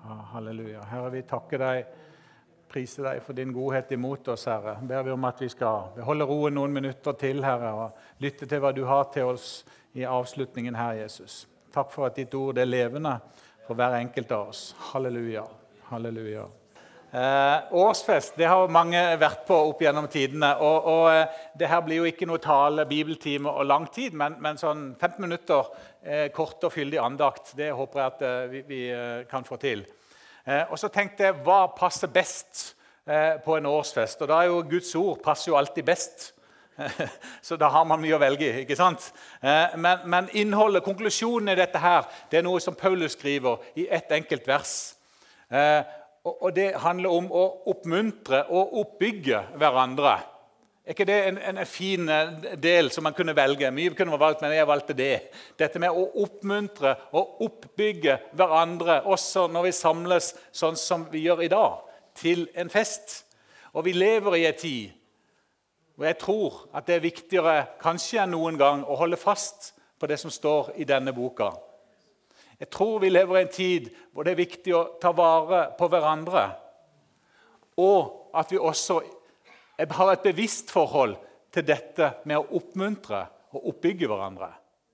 Halleluja. Herre, vi takker deg, priser deg for din godhet imot oss, Herre. Ber vi om at vi skal beholde roen noen minutter til, Herre, og lytte til hva du har til oss i avslutningen her, Jesus. Takk for at ditt ord er levende for hver enkelt av oss. Halleluja. Halleluja. Årsfest, det har mange vært på opp gjennom tidene, og det her blir jo ikke noe tale, bibeltime og lang tid, men sånn 15 minutter kort og fyldig andakt, det håper jeg at vi kan få til. Og så tenkte jeg, hva passer best på en årsfest? Og da er jo Guds ord passer jo alltid best, så da har man mye å velge i, ikke sant? Men innholdet, konklusjonen i dette her, det er noe som Paulus skriver i ett enkelt vers. Og det handler om å oppmuntre og oppbygge hverandre. Er ikke det en fin del som man kunne velge? Mye kunne man valgt, men jeg valgte det. Dette med å oppmuntre og oppbygge hverandre, også når vi samles sånn som vi gjør i dag, til en fest. Og vi lever i en tid, og jeg tror at det er viktigere kanskje enn noen gang å holde fast på det som står i denne boka. Jeg tror vi lever i en tid hvor det er viktig å ta vare på hverandre, og at vi også har et bevisst forhold til dette med å oppmuntre og oppbygge hverandre.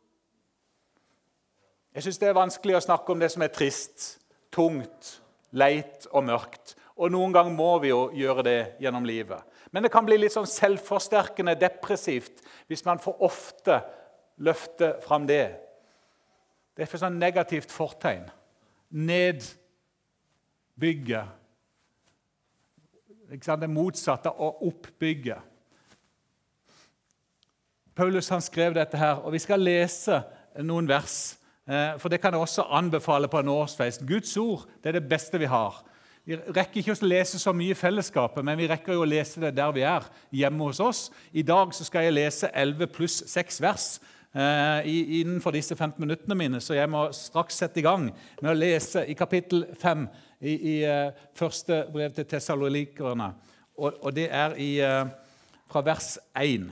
Jeg synes det er vanskelig å snakke om det som er trist, tungt, leit og mørkt, og noen gang må vi jo gjøre det gjennom livet. Men det kan bli litt sånn selvforsterkende, depressivt, hvis man for ofte løfter fram det. Det er for sånn negativt fortegn. Nedbygge. Det motsatte av oppbygge. Paulus han skrev dette her, og vi skal lese noen vers, for det kan jeg også anbefale på en årsfest. Guds ord, det er det beste vi har. Vi rekker ikke å lese så mye i fellesskapet, men vi rekker jo å lese det der vi er, hjemme hos oss. I dag så skal jeg lese 11 pluss 6 vers, innenfor disse 15 minuttene mine, så jeg må straks sette i gang med å lese i kapittel 5 i første brev til Tessalonikerne, og det er fra vers 1.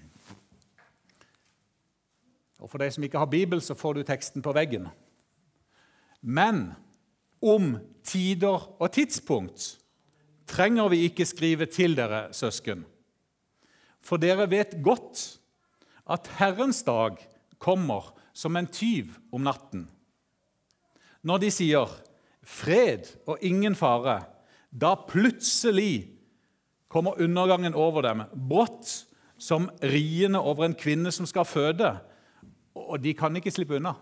Og for deg som ikke har Bibel, så får du teksten på veggen. Men om tider og tidspunkt trenger vi ikke skrive til dere, søsken, for dere vet godt at Herrens dag kommer som en tyv om natten. Når de sier fred og ingen fare, da plutselig kommer undergangen over dem, brått som riene over en kvinne som skal føde, og de kan ikke slippe unna.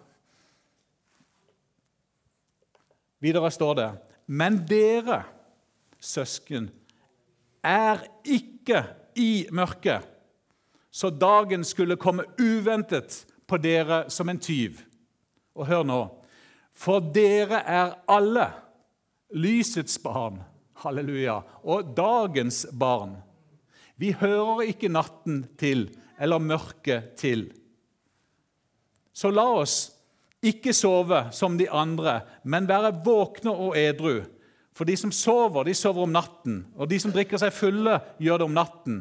Videre står det, men dere, søsken, er ikke i mørket, så dagen skulle komme uventet på dere som en tyv. Og hør nå, for dere er alle lysets barn, halleluja, og dagens barn. Vi hører ikke natten til, eller mørket til. Så la oss ikke sove som de andre, men være våkne og edru. For de som sover, de sover om natten, og de som drikker seg fulle, gjør det om natten.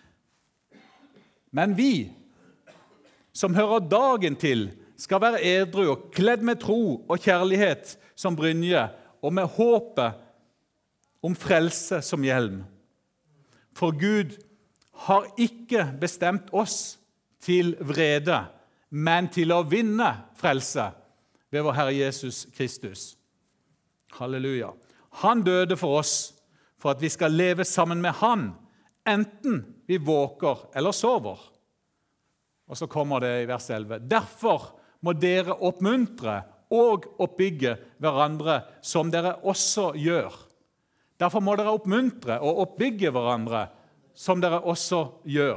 Men vi, som hører dagen til, skal være edru og kledd med tro og kjærlighet som brynje, og med håpet om frelse som hjelm. For Gud har ikke bestemt oss til vrede, men til å vinne frelse ved vår Herre Jesus Kristus. Halleluja. Han døde for oss, for at vi skal leve sammen med han, enten vi våker eller sover. Og så kommer det i vers 11. Derfor må dere oppmuntre og oppbygge hverandre som dere også gjør. Derfor må dere oppmuntre og oppbygge hverandre som dere også gjør.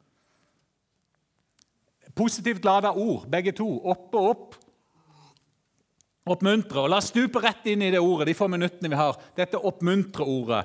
Positivt ladet ord, begge to, opp og opp. Oppmuntre, og la oss stupe rett inn i det ordet, de få minuttene vi har. Dette oppmuntre-ordet.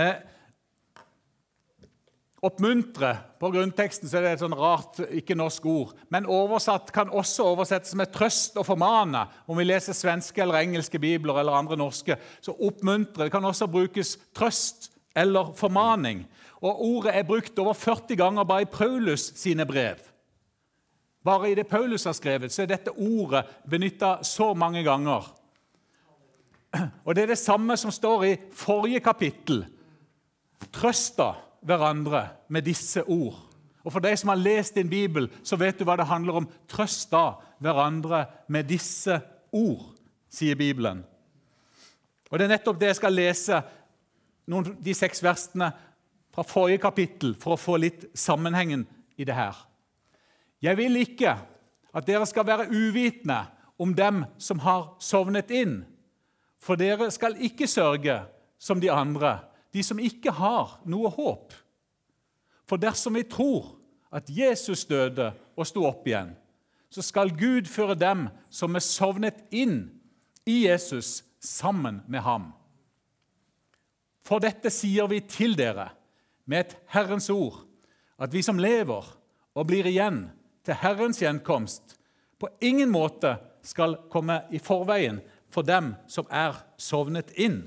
Oppmuntre, på grunnteksten så er det et sånn rart, ikke norsk ord, men oversatt kan også oversettes med trøst og formane. Om vi leser svenske eller engelske bibler eller andre norske, så oppmuntre. Det kan også brukes trøst eller formaning. Og ordet er brukt over 40 ganger bare i Paulus sine brev. Bare i det Paulus har skrevet, så er dette ordet benyttet så mange ganger. Og det det samme som står i forrige kapittel. Trøsta hverandre med disse ord. Og for deg som har lest din Bibel, så vet du hva det handler om. Trøsta hverandre med disse ord, sier Bibelen. Og det nettopp det jeg skal lese, de 6 versene fra forrige kapittel, for å få litt sammenhengen i det her. Jeg vil ikke at dere skal være uvitende om dem som har sovnet inn, for dere skal ikke sørge som de andre, de som ikke har noe håp. For dersom vi tror at Jesus døde og sto opp igjen, så skal Gud føre dem som er sovnet inn i Jesus sammen med ham. For dette sier vi til dere med et Herrens ord, at vi som lever og blir igjen til Herrens gjenkomst, på ingen måte skal komme i forveien for dem som er sovnet inn.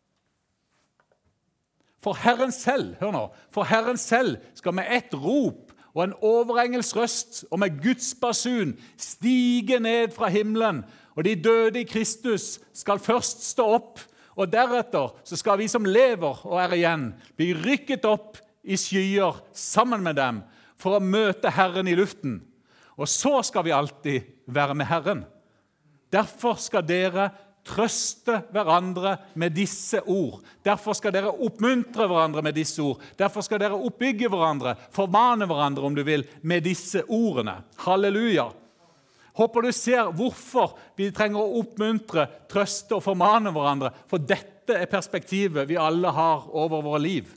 For Herren selv, hør nå, for Herren selv skal med ett rop og en overengels røst og med Guds basun stige ned fra himmelen, og de døde i Kristus skal først stå opp, og deretter så skal vi som lever og er igjen bli rykket opp i skyer sammen med dem for å møte Herren i luften. Og så skal vi alltid være med Herren. Derfor skal dere trøste hverandre med disse ord. Derfor skal dere oppmuntre hverandre med disse ord. Derfor skal dere oppbygge hverandre, formane hverandre om du vil, med disse ordene. Halleluja! Håper du ser hvorfor vi trenger å oppmuntre, trøste og formane hverandre, for dette er perspektivet vi alle har over våre liv.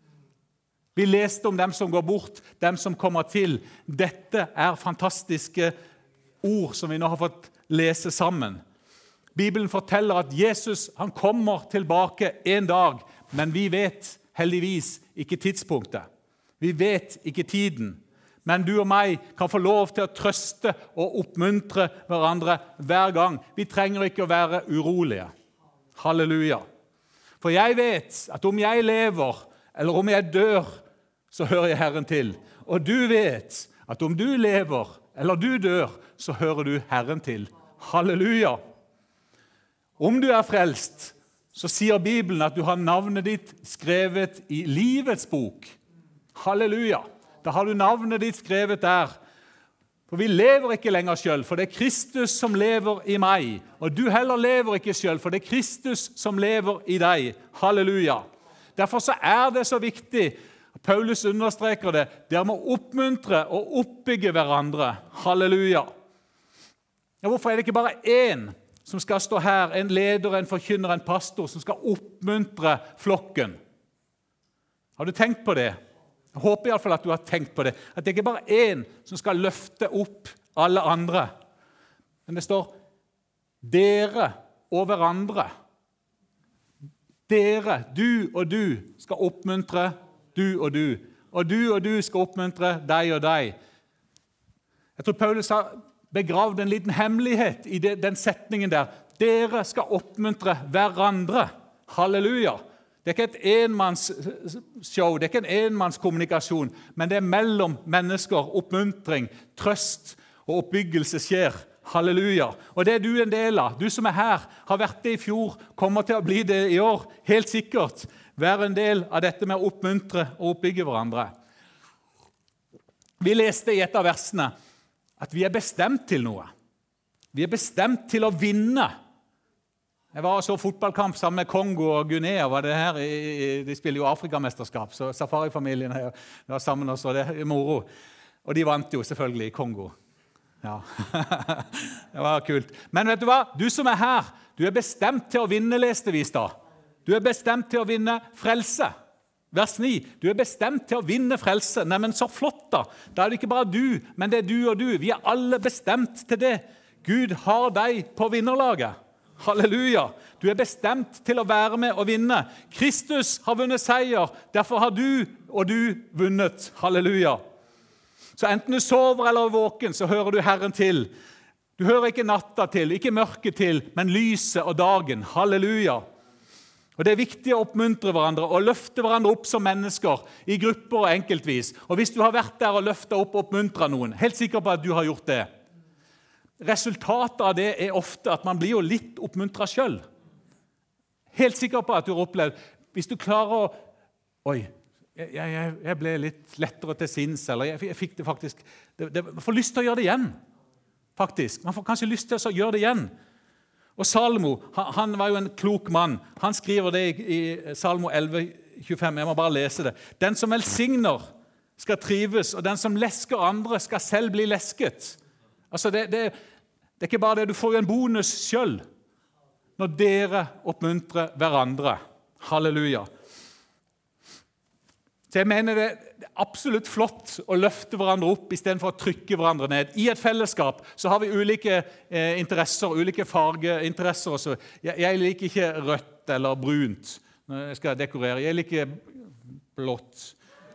Vi leste om dem som går bort, dem som kommer til. Dette er fantastiske ord som vi nå har fått lese sammen. Bibelen forteller at Jesus han kommer tilbake en dag, men vi vet heldigvis ikke tidspunktet. Vi vet ikke tiden. Men du og meg kan få lov til å trøste og oppmuntre hverandre hver gang. Vi trenger ikke å være urolige. Halleluja. For jeg vet at om jeg lever, eller om jeg dør, så hører jeg Herren til. Og du vet at om du lever, eller du dør, så hører du Herren til. Halleluja. Om du er frelst, så sier Bibelen at du har navnet ditt skrevet i livets bok. Halleluja. Da har du navnet ditt skrevet der. For vi lever ikke lenger selv, for det er Kristus som lever i meg. Og du heller lever ikke selv, for det er Kristus som lever i deg. Halleluja. Derfor så er det så viktig, Paulus understreker det, dere må oppmuntre og oppbygge hverandre. Halleluja. Ja, hvorfor er det ikke bare én som skal stå her, en leder, en forkynner, en pastor, som skal oppmuntre flokken? Har du tenkt på det? Jeg håper i alle fall at du har tenkt på det. At det ikke bare er én som skal løfte opp alle andre. Men det står dere og hverandre. Dere, du og du, skal oppmuntre du og du. Og du skal oppmuntre deg og deg. Jeg tror Paulus har begravd en liten hemmelighet i den setningen der. Dere skal oppmuntre hverandre. Halleluja. Det er ikke et enmannsshow, det er ikke en enmannskommunikasjon, men det er mellom mennesker, oppmuntring, trøst og oppbyggelse skjer. Halleluja. Og det er du en del av. Du som er her, har vært det i fjor, kommer til å bli det i år, helt sikkert. Vær en del av dette med å oppmuntre og oppbygge hverandre. Vi leste i et av versene at vi er bestemt til noe. Vi er bestemt til å vinne. Jeg var og så fotballkamp sammen med Kongo og Guinea. Var det her? De spiller jo Afrikamesterskap, så Safari-familien var sammen også, og det er moro. Og de vant jo selvfølgelig i Kongo. Ja, det var kult. Men vet du hva? Du som er her, du er bestemt til å vinne, leste vi i stad. Du er bestemt til å vinne frelse. Vers 9. Du er bestemt til å vinne frelse. Nei, men så flott da. Da er det ikke bare du, men det er du og du. Vi er alle bestemt til det. Gud har deg på vinnerlaget. Halleluja! Du er bestemt til å være med og vinne. Kristus har vunnet seier, derfor har du og du vunnet. Halleluja! Så enten du sover eller er våken, så hører du Herren til. Du hører ikke natta til, ikke mørket til, men lyset og dagen. Halleluja! Og det er viktig å oppmuntre hverandre og løfte hverandre opp som mennesker, i grupper og enkeltvis. Og hvis du har vært der og løftet opp og oppmuntret noen, helt sikker på at du har gjort det. Resultatet av det er ofte at man blir jo litt oppmuntret selv. helt sikker på at du har opplevd, hvis du klarer å, oi, jeg ble litt lettere til sinns, eller jeg fikk det faktisk, man får lyst til å gjøre det igjen, faktisk. Man får kanskje lyst til å gjøre det igjen. Og Salomo, han var jo en klok mann. Han skriver det i Salmo 11:25. Jeg må bare lese det. Den som velsigner skal trives, og den som lesker andre skal selv bli lesket. Altså det er ikke bare det, du får jo en bonus selv når dere oppmuntrer hverandre. Halleluja. Så jeg mener det er absolutt flott å løfte hverandre opp i stedet for å trykke hverandre ned. I et fellesskap så har vi ulike interesser, ulike fargeinteresser. Så jeg liker ikke rødt eller brunt når jeg skal dekorere. Jeg liker blått.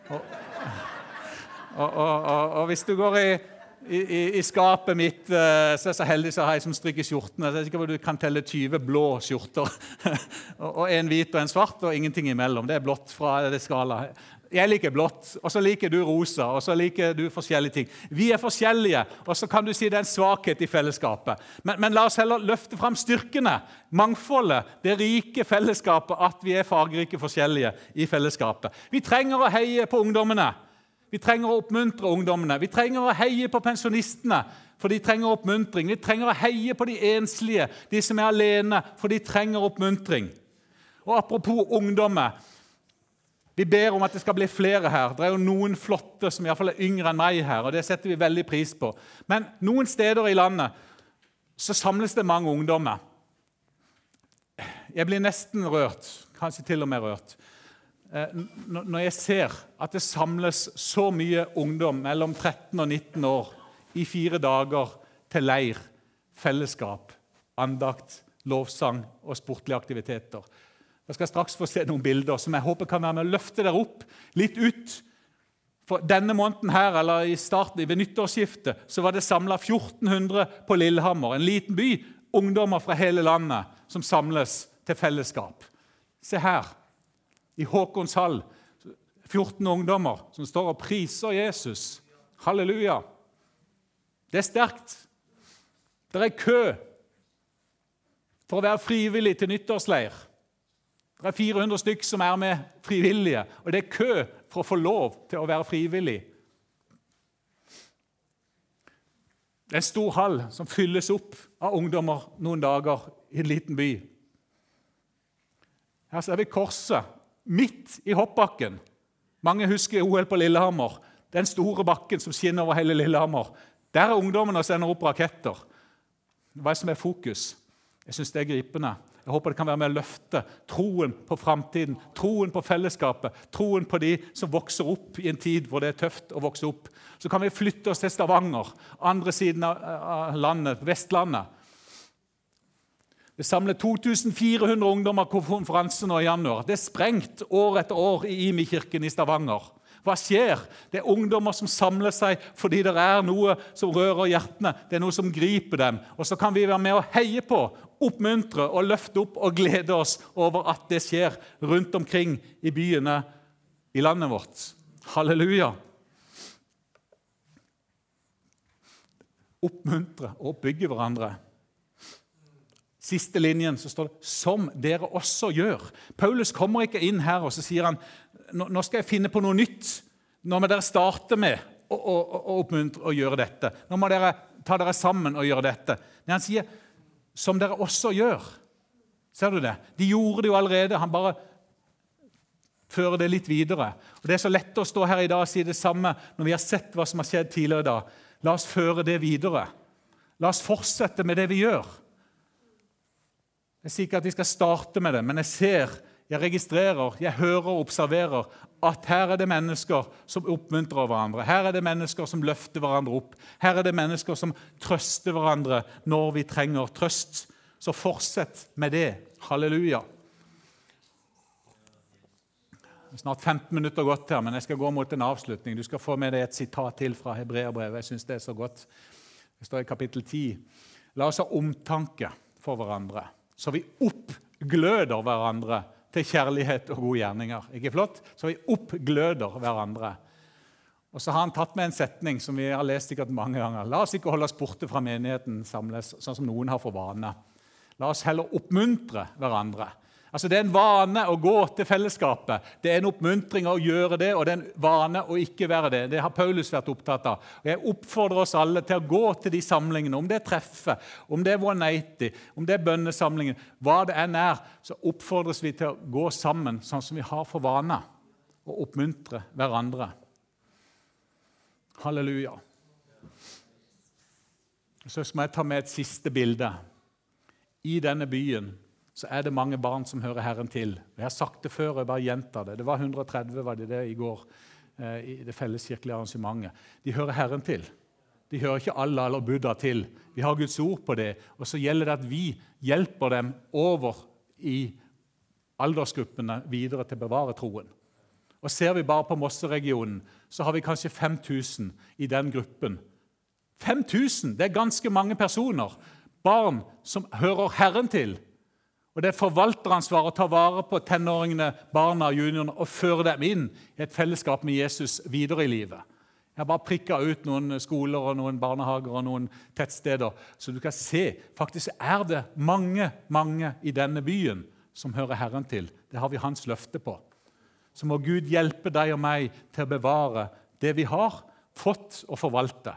Og hvis du går i skapet mitt, så er jeg så heldig så har jeg som strikker skjortene. Så jeg er sikker på at du kan telle 20 blå skjorter. Og en hvit og en svart, og ingenting imellom. Det er blått fra det skala. Jeg liker blått, og så liker du rosa, og så liker du forskjellige ting. Vi er forskjellige, og så kan du si det er en svakhet i fellesskapet. Men la oss heller løfte frem styrkene, mangfoldet, det rike fellesskapet, at vi er fargerike forskjellige i fellesskapet. Vi trenger å heie på ungdommene. Vi trenger å oppmuntre ungdommene. Vi trenger å heie på pensjonistene, for de trenger oppmuntring. Vi trenger å heie på de enslige, de som er alene, for de trenger oppmuntring. Og apropos ungdommer, vi ber om at det skal bli flere her. Det er jo noen flotte som i hvert fall er yngre enn meg her, og det setter vi veldig pris på. Men noen steder i landet så samles det mange ungdommer. Jeg blir nesten rørt, kanskje til og med rørt, når jeg ser at det samles så mye ungdom mellom 13 og 19 år i 4 dager til leir, fellesskap, andakt, lovsang og sportlige aktiviteter. Jeg skal straks få se noen bilder som jeg håper kan være med å løfte dere opp litt ut. For denne måneden her, eller i starten, ved nyttårsskiftet, så var det samlet 1400 på Lillehammer, en liten by, ungdommer fra hele landet som samles til fellesskap. Se her, i Håkonshall, 14 ungdommer som står og priser Jesus. Halleluja! Det er sterkt. Det er kø for å være frivillig til nyttårsleir. Det er 400 stykk som er med frivillige, og det er kø for å få lov til å være frivillig. Det er en stor hall som fylles opp av ungdommer noen dager i en liten by. Her ser vi korset, midt i hoppbakken. Mange husker OL på Lillehammer, den store bakken som skinner over hele Lillehammer. Der er ungdommene og sender opp raketter. Hva er som er fokus? Jeg synes det er gripende. Jeg håper det kan være med å løfte troen på fremtiden, troen på fellesskapet, troen på de som vokser opp i en tid hvor det er tøft å vokse opp. Så kan vi flytte oss til Stavanger, andre siden av landet, Vestlandet. Det samler 2400 ungdommer på konferansen nå i januar. Det er sprengt år etter år i Imi-kirken i Stavanger. Hva skjer? Det er ungdommer som samler seg fordi det er noe som rører hjertene. Det er noe som griper dem. Og så kan vi være med å heie på, oppmuntre og løfte opp og glede oss over at det skjer rundt omkring i byene i landet vårt. Halleluja! Oppmuntre og bygge hverandre. Siste linjen så står det, som dere også gjør. Paulus kommer ikke inn her og så sier han, nå skal jeg finne på noe nytt. Nå må dere starte med å oppmuntre og gjøre dette. Nå må dere ta dere sammen og gjøre dette. Men han sier, som dere også gjør. Ser du det? De gjorde det jo allerede, han bare fører det litt videre. Og det er så lett å stå her i dag og si det samme når vi har sett hva som har skjedd tidligere i dag. La oss føre det videre. La oss fortsette med det vi gjør. Jeg sier ikke at vi skal starte med det, men jeg registrerer, jeg hører og observerer at her er det mennesker som oppmuntrer hverandre. Her er det mennesker som løfter hverandre opp. Her er det mennesker som trøster hverandre når vi trenger trøst. Så fortsett med det. Halleluja. Snart 15 minutter gått her, men jeg skal gå mot en avslutning. Du skal få med deg et sitat til fra Hebreerbrevet. Jeg synes det er så godt. Det står i kapittel 10. La oss ha omtanke for hverandre, så vi oppgløder hverandre til kjærlighet og gode gjerninger. Ikke flott? Så vi oppgløder hverandre. Og så har han tatt med en setning som vi har lest sikkert mange ganger. La oss ikke holde oss borte fra menigheten samles, sånn som noen har for vane. La oss heller oppmuntre hverandre. Altså det en vane å gå til fellesskapet. Det en oppmuntring å gjøre det, og det en vane å ikke være det. Det har Paulus vært opptatt av. Og jeg oppfordrer oss alle til å gå til de samlingene, om det treffer, om det 180, om det bønnesamlingen, hva det enn så oppfordres vi til å gå sammen, sånn som vi har for vane, og oppmuntre hverandre. Halleluja. Så må jeg ta med et siste bilde. I denne byen så det mange barn som hører Herren til. Jeg har sagt det før, og jeg bare gjentar det. Det var 130 var det i går, i det felleskirkelige arrangementet. De hører Herren til. De hører ikke Allah eller Buddha til. Vi har Guds ord på det, og så gjelder det at vi hjelper dem over i aldersgruppene videre til å bevare troen. Og ser vi bare på Mosseregionen, så har vi kanskje 5000 i den gruppen. 5000, det ganske mange personer. Barn som hører Herren til. Og det forvalteransvar å ta vare på tenåringene, barna og juniorene og føre dem inn i et fellesskap med Jesus videre i livet. Jeg har bare prikket ut noen skoler og noen barnehager og noen tettsteder, så du kan se, faktisk det mange i denne byen som hører Herren til. Det har vi hans løfte på. Så må Gud hjelpe deg og meg til å bevare det vi har fått og forvalte.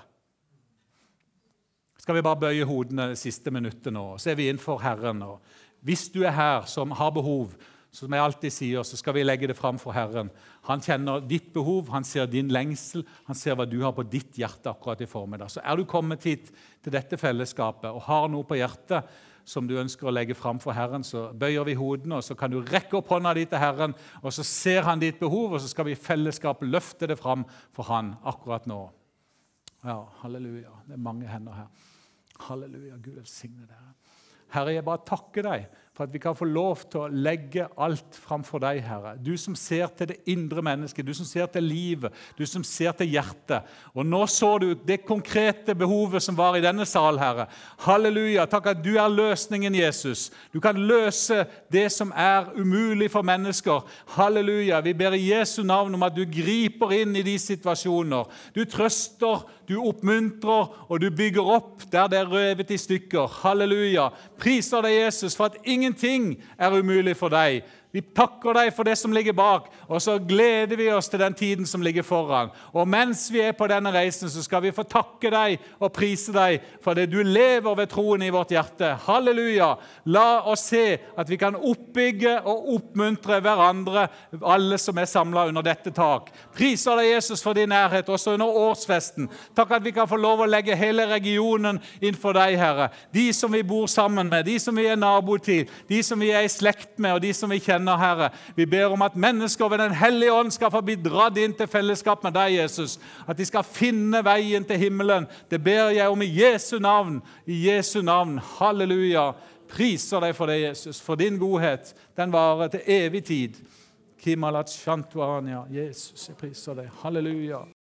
Skal vi bare bøye hodene det siste minuttet nå, så vi innenfor Herren. Og hvis du her som har behov, som jeg alltid sier, så skal vi legge det fram for Herren. Han kjenner ditt behov, han ser din lengsel, han ser hva du har på ditt hjerte akkurat i formiddag. Så du kommet hit til dette fellesskapet og har noe på hjertet som du ønsker å legge fram for Herren, så bøyer vi hodene, og så kan du rekke opp hånda di til Herren, og så ser han ditt behov, og så skal vi i fellesskap løfte det fram for han akkurat nå. Ja, halleluja. Det mange hender her. Halleluja, Gud velsigne dere. Herre, jeg bare takker deg for at vi kan få lov til å legge alt framfor deg, Herre. Du som ser til det indre mennesket, du som ser til livet, du som ser til hjertet. Og nå så du det konkrete behovet som var i denne sal, Herre. Halleluja, takk at du løsningen, Jesus. Du kan løse det som umulig for mennesker. Halleluja, vi ber i Jesu navn om at du griper inn i de situasjoner. Du trøster, du oppmuntrer, og du bygger opp der det røvet i stykker. Halleluja. Priser deg, Jesus, for at ingenting umulig for deg. Vi takker deg for det som ligger bak, og så gleder vi oss til den tiden som ligger foran. Og mens vi på denne reisen, så skal vi få takke deg og prise deg for det du lever ved troen i vårt hjerte. Halleluja! La oss se at vi kan oppbygge og oppmuntre hverandre, alle som samlet under dette tak. Priser deg, Jesus, for din nærhet, også under årsfesten. Takk at vi kan få lov å legge hele regionen innenfor deg, Herre. De som vi bor sammen med, de som vi nabo til, de som vi i slekt med, og de som vi kjenner, Herre. Vi ber om at mennesker ved den hellige ånd skal få bli dratt inn til fellesskap med deg, Jesus. At de skal finne veien til himmelen. Det ber jeg om i Jesu navn. I Jesu navn. Halleluja. Priser deg for det, Jesus. For din godhet. Den varer til evig tid. Kimalat Shantuania. Jesus, jeg priser deg. Halleluja.